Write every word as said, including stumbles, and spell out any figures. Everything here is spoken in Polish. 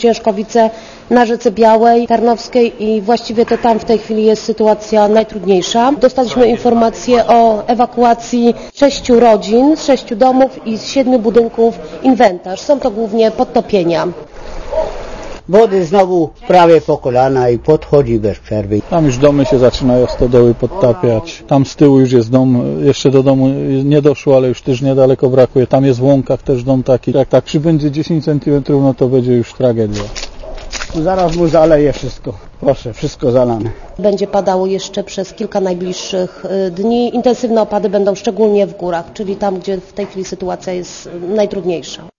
Ciężkowice na Rzece Białej, Tarnowskiej i właściwie to tam w tej chwili jest sytuacja najtrudniejsza. Dostaliśmy informację o ewakuacji sześciu rodzin, z sześciu domów i z siedmiu budynków inwentarz. Są to głównie podtopienia. Wody znowu prawie po kolana i podchodzi bez przerwy. Tam już domy się zaczynają, stodoły podtapiać. Tam z tyłu już jest dom, jeszcze do domu nie doszło, ale już też niedaleko brakuje. Tam jest w Łąkach też dom taki. Jak tak przybędzie dziesięć centymetrów, no to będzie już tragedia. Zaraz mu zaleje wszystko. Proszę, wszystko zalane. Będzie padało jeszcze przez kilka najbliższych dni. Intensywne opady będą szczególnie w górach, czyli tam, gdzie w tej chwili sytuacja jest najtrudniejsza.